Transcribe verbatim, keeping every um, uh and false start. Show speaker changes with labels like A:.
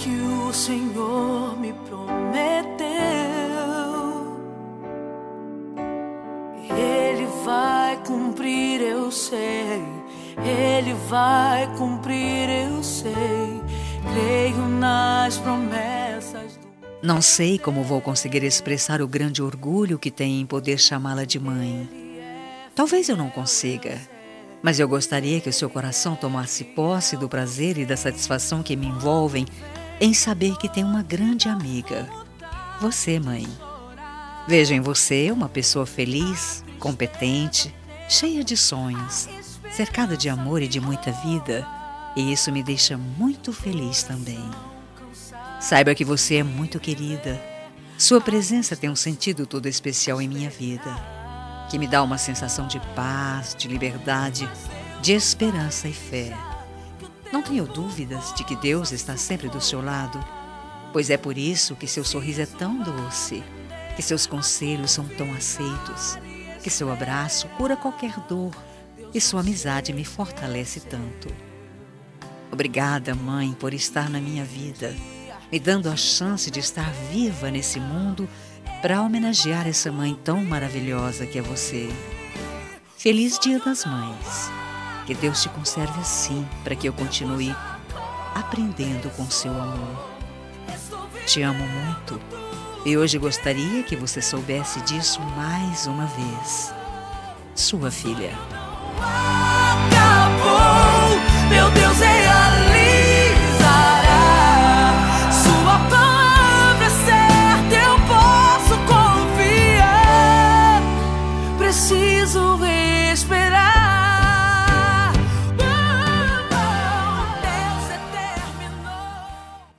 A: que o Senhor me prometeu, Ele vai cumprir, eu sei. Ele vai cumprir, eu sei. Creio nas promessas do...
B: Não sei como vou conseguir expressar o grande orgulho que tenho em poder chamá-la de mãe. Talvez eu não consiga, mas eu gostaria que o seu coração tomasse posse do prazer e da satisfação que me envolvem em saber que tem uma grande amiga. Você, mãe. Vejo em você uma pessoa feliz, competente, cheia de sonhos, cercada de amor e de muita vida, e isso me deixa muito feliz também. Saiba que você é muito querida. Sua presença tem um sentido todo especial em minha vida, que me dá uma sensação de paz, de liberdade, de esperança e fé. Não tenho dúvidas de que Deus está sempre do seu lado, pois é por isso que seu sorriso é tão doce, que seus conselhos são tão aceitos, que seu abraço cura qualquer dor e sua amizade me fortalece tanto. Obrigada, mãe, por estar na minha vida, me dando a chance de estar viva nesse mundo para homenagear essa mãe tão maravilhosa que é você. Feliz Dia das Mães. Que Deus te conserve assim, para que eu continue aprendendo com seu amor. Te amo muito e hoje gostaria que você soubesse disso mais uma vez. Sua filha.
A: Acabou.